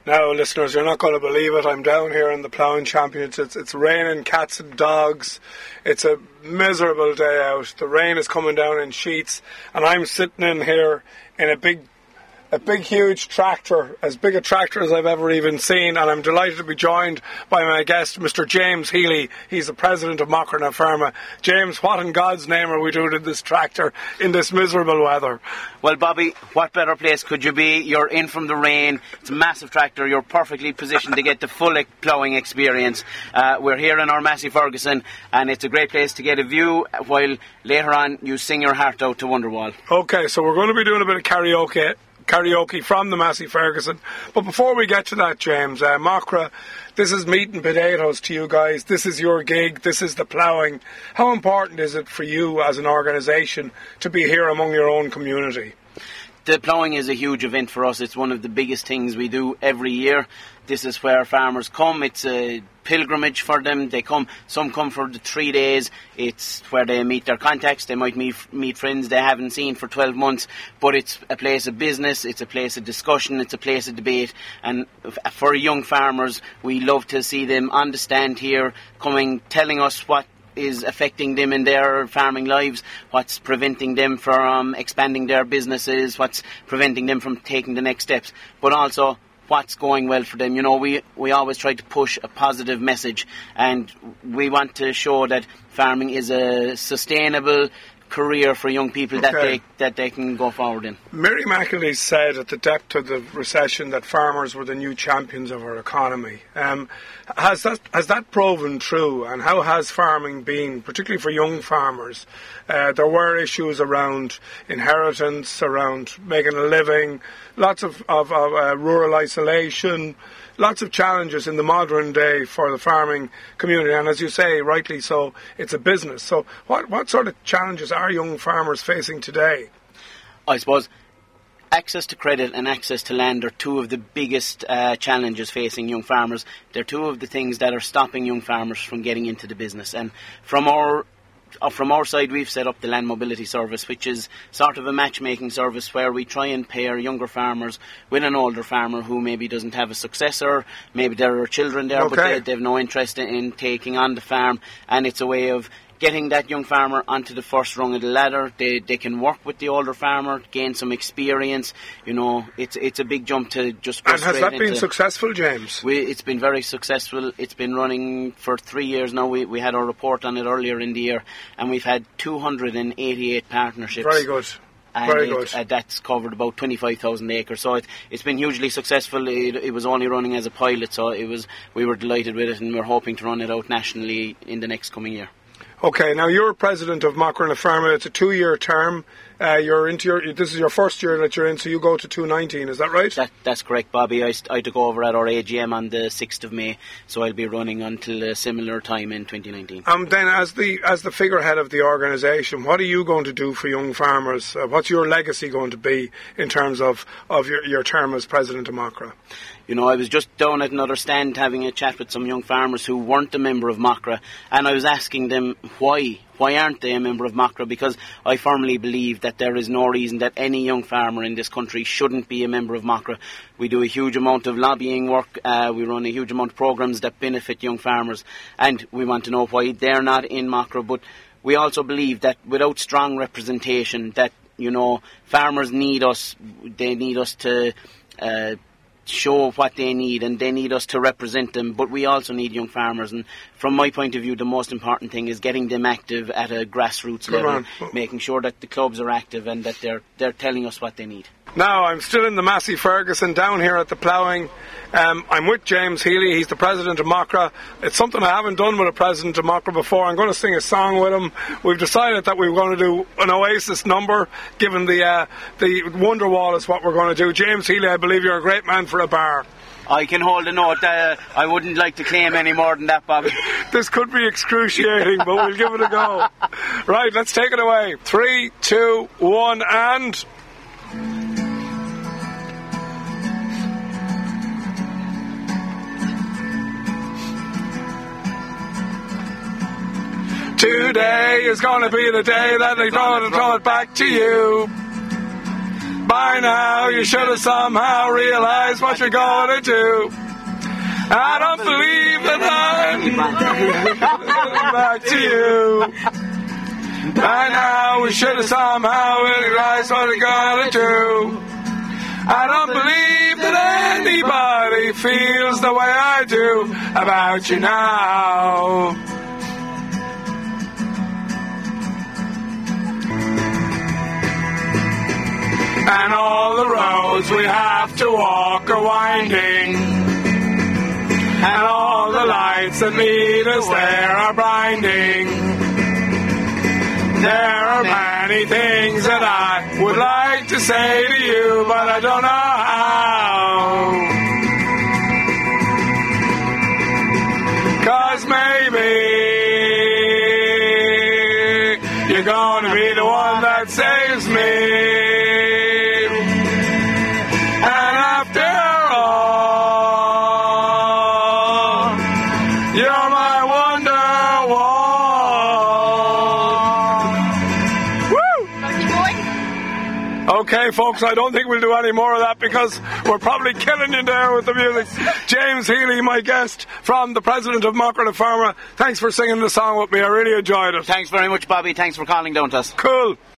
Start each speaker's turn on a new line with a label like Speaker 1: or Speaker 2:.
Speaker 1: Now, listeners, you're not going to believe it. I'm down here in the Ploughing Championships. It's raining cats and dogs. It's a miserable day out. The rain is coming down in sheets, and I'm sitting in here in a big, huge tractor, as big a tractor as I've ever even seen, and I'm delighted to be joined by my guest, Mr. James Healy. He's the president of Macra na Feirme. James, what in God's name are we doing in this tractor in this miserable weather?
Speaker 2: Well, Bobby, what better place could you be? You're in from the rain. It's a massive tractor. You're perfectly positioned to get the full ploughing experience. We're here in our Massey Ferguson, and it's a great place to get a view while later on you sing your heart out to Wonderwall.
Speaker 1: Okay, so we're going to be doing a bit of karaoke from the Massey Ferguson. But before we get to that, James, Macra, this is meat and potatoes to you guys. This is your gig. This is the ploughing. How important is it for you as an organisation to be here among your own community?
Speaker 2: The ploughing is a huge event for us. It's one of the biggest things we do every year. This is where farmers come. It's a pilgrimage for them. Some come for the 3 days. It's where they meet their contacts. They might meet friends they haven't seen for 12 months. But it's a place of business. It's a place of discussion. It's a place of debate. And for young farmers, we love to see them on the stand here, coming, telling us what is affecting them in their farming lives, what's preventing them from expanding their businesses, what's preventing them from taking the next steps, but also what's going well for them. You know, we always try to push a positive message, and we want to show that farming is a sustainable career for young people that they can go forward in.
Speaker 1: Mary McAleese said at the depth of the recession that farmers were the new champions of our economy. Has that proven true, and how has farming been, particularly for young farmers? There were issues around inheritance, around making a living, lots of rural isolation, lots of challenges in the modern day for the farming community, and as you say, rightly so, it's a business. So what sort of challenges are young farmers facing today?
Speaker 2: I suppose access to credit and access to land are two of the biggest challenges facing young farmers. They're two of the things that are stopping young farmers from getting into the business. And from our side, we've set up the Land Mobility Service, which is sort of a matchmaking service where we try and pair younger farmers with an older farmer who maybe doesn't have a successor, maybe there are children there, but they have no interest in taking on the farm, and it's a way of getting that young farmer onto the first rung of the ladder. They can work with the older farmer, gain some experience. You know, it's a big jump to just go straight into. And has that been
Speaker 1: successful, James?
Speaker 2: It's been very successful. It's been running for 3 years now. We had our report on it earlier in the year, and we've had 288 partnerships.
Speaker 1: Very good. Very good.
Speaker 2: That's covered about 25,000 acres. So it's been hugely successful. It was only running as a pilot, so we were delighted with it, and we're hoping to run it out nationally in the next coming year.
Speaker 1: Okay, now you're president of Macra na Feirme. It's a 2-year term. This is your first year that you're in, so you go to 2019, is that right?
Speaker 2: That's correct, Bobby. I took over at our AGM on the 6th of May, so I'll be running until a similar time in 2019.
Speaker 1: Then as the figurehead of the organisation, what are you going to do for young farmers? What's your legacy going to be in terms of your term as president of Macra?
Speaker 2: You know, I was just down at another stand having a chat with some young farmers who weren't a member of Macra, and I was asking them why aren't they a member of Macra, because I firmly believe that there is no reason that any young farmer in this country shouldn't be a member of Macra. We do a huge amount of lobbying work, we run a huge amount of programmes that benefit young farmers, and we want to know why they're not in Macra. But we also believe that without strong representation, that, you know, farmers need us. They need us to show what they need, and they need us to represent them, but we also need young farmers, and from my point of view the most important thing is getting them active at a grassroots level, making sure that the clubs are active and that they're telling us what they need.
Speaker 1: Now, I'm still in the Massey Ferguson down here at the ploughing. I'm with James Healy. He's the president of Macra. It's something I haven't done with a president of Macra before. I'm going to sing a song with him. We've decided that we're going to do an Oasis number, given the Wonderwall is what we're going to do. James Healy, I believe you're a great man for a bar.
Speaker 2: I can hold a note. I wouldn't like to claim any more than that, Bobby.
Speaker 1: This could be excruciating, but we'll give it a go. Right, let's take it away. 3, 2, 1, and... Today is going to be the day that they're going to throw it back to you. By now you should have somehow realized what you're gonna do. I don't believe that I'm back to you. By now we should have somehow realized what we're gonna do. I don't believe that anybody feels the way I do about you now. And all the roads we have to walk are winding, and all the lights that lead us there are blinding. There are many things that I would like to say to you, but I don't know how. 'Cause maybe you're gonna be the one that saves me. And after all, you're my Okay, folks, I don't think we'll do any more of that because we're probably killing you there with the music. James Healy, my guest from the president of Macra na Farma. Thanks for singing the song with me. I really enjoyed it.
Speaker 2: Thanks very much, Bobby. Thanks for calling down to us.
Speaker 1: Cool.